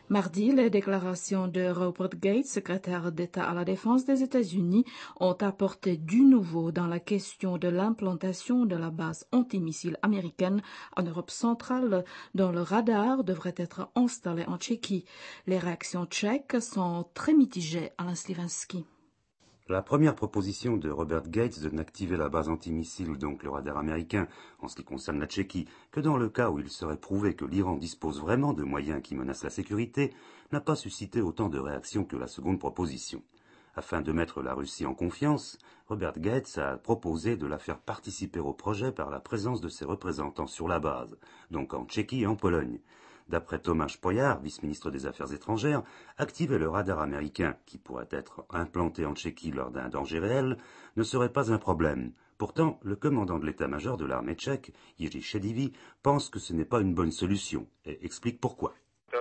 Mardi, les déclarations de Robert Gates, secrétaire d'État à la Défense des États-Unis, ont apporté du nouveau dans la question de l'implantation de la base antimissile américaine en Europe centrale, dont le radar devrait être installé en Tchéquie. Les réactions tchèques sont très mitigées, Alain Sliwinski. La première proposition de Robert Gates de n'activer la base antimissile, donc le radar américain, en ce qui concerne la Tchéquie, que dans le cas où il serait prouvé que l'Iran dispose vraiment de moyens qui menacent la sécurité, n'a pas suscité autant de réactions que la seconde proposition. Afin de mettre la Russie en confiance, Robert Gates a proposé de la faire participer au projet par la présence de ses représentants sur la base, donc en Tchéquie et en Pologne. D'après Tomáš Pojar, vice-ministre des Affaires étrangères, activer le radar américain, qui pourrait être implanté en Tchéquie lors d'un danger réel, ne serait pas un problème. Pourtant, le commandant de l'état-major de l'armée tchèque, Jiří Šedivý, pense que ce n'est pas une bonne solution et explique pourquoi.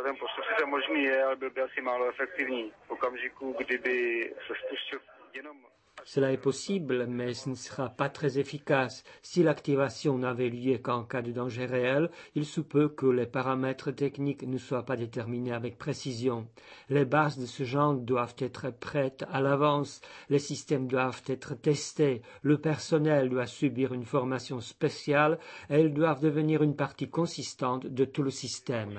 Cela est possible, mais ce ne sera pas très efficace. Si l'activation n'avait lieu qu'en cas de danger réel, il se peut que les paramètres techniques ne soient pas déterminés avec précision. Les bases de ce genre doivent être prêtes à l'avance, les systèmes doivent être testés, le personnel doit subir une formation spéciale et ils doivent devenir une partie consistante de tout le système.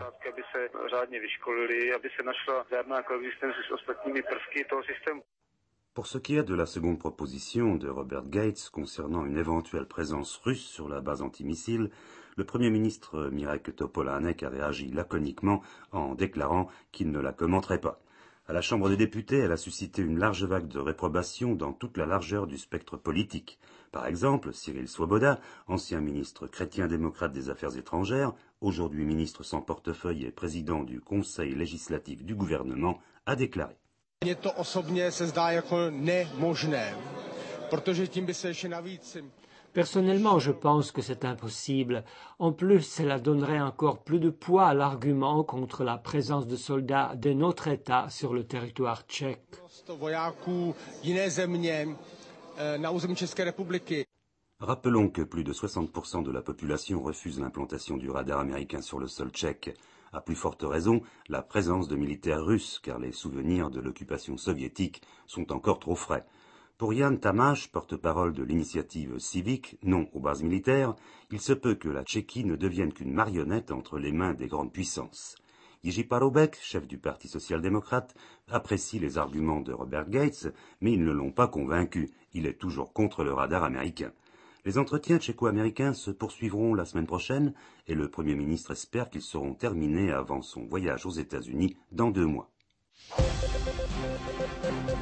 Pour ce qui est de la seconde proposition de Robert Gates concernant une éventuelle présence russe sur la base antimissile, le Premier ministre Mirek Topolánek a réagi laconiquement en déclarant qu'il ne la commenterait pas. À la Chambre des députés, elle a suscité une large vague de réprobation dans toute la largeur du spectre politique. Par exemple, Cyril Svoboda, ancien ministre chrétien-démocrate des Affaires étrangères, aujourd'hui ministre sans portefeuille et président du Conseil législatif du gouvernement, a déclaré. Mně to osobně se zdá jako nemožné, protože tím by se ještě navíc. Personnellement, je pense que c'est impossible. En plus, cela donnerait encore plus de poids à l'argument contre la présence de soldats de notre État sur le territoire tchèque. Rappelons que plus de 60% de la population refuse l'implantation du radar américain sur le sol tchèque. À plus forte raison, la présence de militaires russes, car les souvenirs de l'occupation soviétique sont encore trop frais. Pour Jan Tamáš, porte-parole de l'initiative civique, non aux bases militaires, il se peut que la Tchéquie ne devienne qu'une marionnette entre les mains des grandes puissances. Jiří Paroubek, chef du Parti social-démocrate, apprécie les arguments de Robert Gates, mais ils ne l'ont pas convaincu. Il est toujours contre le radar américain. Les entretiens tchéco-américains se poursuivront la semaine prochaine et le Premier ministre espère qu'ils seront terminés avant son voyage aux États-Unis dans 2 mois.